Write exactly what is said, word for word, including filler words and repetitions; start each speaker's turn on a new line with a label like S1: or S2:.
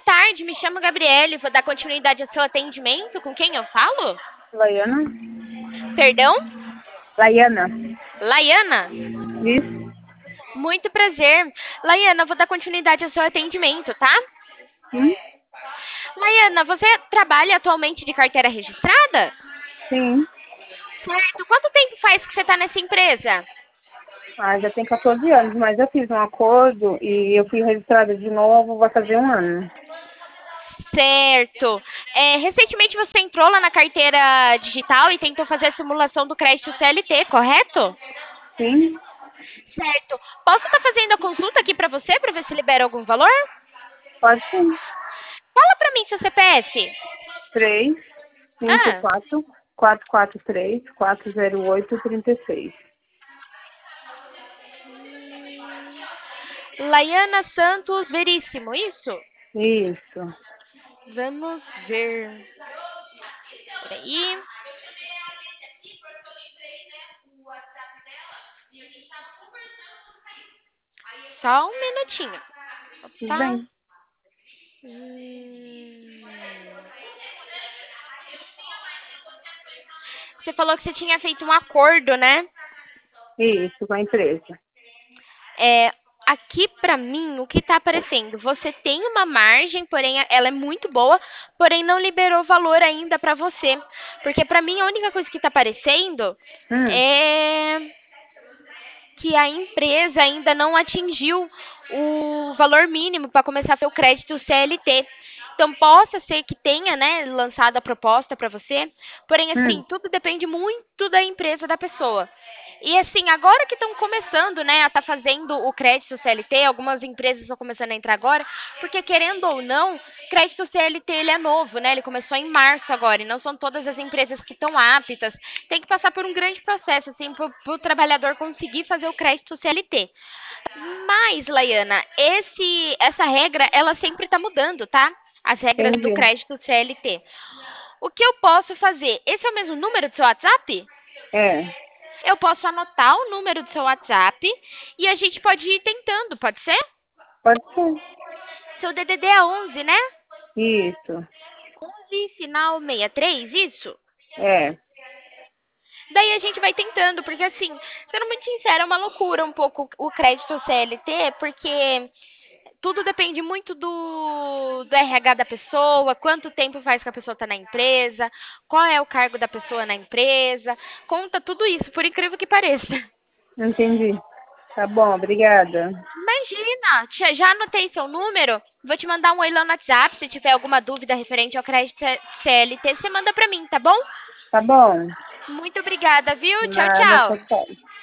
S1: tarde, me chamo Gabriele, vou dar continuidade ao seu atendimento. Com quem eu falo?
S2: Laiana?
S1: Perdão?
S2: Laiana.
S1: Laiana?
S2: Isso.
S1: Muito prazer. Laiana, vou dar continuidade ao seu atendimento, tá?
S2: Hum?
S1: Laiana, você trabalha atualmente de carteira registrada?
S2: Sim.
S1: Certo. Quanto tempo faz que você está nessa empresa?
S2: Ah, já tem quatorze anos, mas eu fiz um acordo e eu fui registrada de novo, vai fazer um ano.
S1: Certo. É, recentemente você entrou lá na carteira digital e tentou fazer a simulação do crédito C L T, correto?
S2: Sim?
S1: Certo. Posso estar fazendo a consulta aqui para você, para ver se libera algum valor?
S2: Pode sim.
S1: Fala para mim seu C P F.
S2: Três, cinco,
S1: Ah,
S2: quatro, quatro, quatro, três, quatro, zero, oito, trinta e seis.
S1: Laiana Santos Veríssimo, isso?
S2: Isso.
S1: Vamos ver. Peraí. Só um minutinho.
S2: Tudo
S1: Opa.
S2: bem.
S1: Hum. Você falou que você tinha feito um acordo, né?
S2: Isso, com a empresa.
S1: É, aqui pra mim, o que tá aparecendo? Você tem uma margem, porém ela é muito boa, porém não liberou valor ainda pra você. Porque pra mim a única coisa que tá aparecendo
S2: Hum.
S1: é que a empresa ainda não atingiu o valor mínimo para começar a ter o crédito C L T. Então, possa ser que tenha, né, lançado a proposta para você, porém, assim,
S2: Hum.
S1: tudo depende muito da empresa da pessoa. E assim, agora que estão começando, né, a estar fazendo o crédito C L T, algumas empresas estão começando a entrar agora, porque querendo ou não, crédito C L T ele é novo, né? Ele começou em março agora, e não são todas as empresas que estão aptas. Tem que passar por um grande processo, assim, para o trabalhador conseguir fazer o crédito C L T. Mas, Laiana, esse, essa regra, ela sempre está mudando, tá? As regras do
S2: Entendi.
S1: crédito C L T. O que eu posso fazer? Esse é o mesmo número do seu WhatsApp?
S2: É.
S1: Eu posso anotar o número do seu WhatsApp e a gente pode ir tentando, pode ser?
S2: Pode ser.
S1: Seu D D D é onze, né?
S2: Isso.
S1: onze, final sessenta e três, isso?
S2: É.
S1: Daí a gente vai tentando, porque assim, sendo muito sincera, é uma loucura um pouco o crédito C L T, porque tudo depende muito do, do R H da pessoa, quanto tempo faz que a pessoa está na empresa, qual é o cargo da pessoa na empresa, conta tudo isso, por incrível que pareça.
S2: Entendi. Tá bom, obrigada.
S1: Imagina, tia, já anotei seu número, vou te mandar um oi lá no WhatsApp, se tiver alguma dúvida referente ao crédito C L T, você manda pra mim, tá bom?
S2: Tá bom.
S1: Muito obrigada, viu? Tchau,
S2: Nada,
S1: tchau.
S2: tchau, tchau.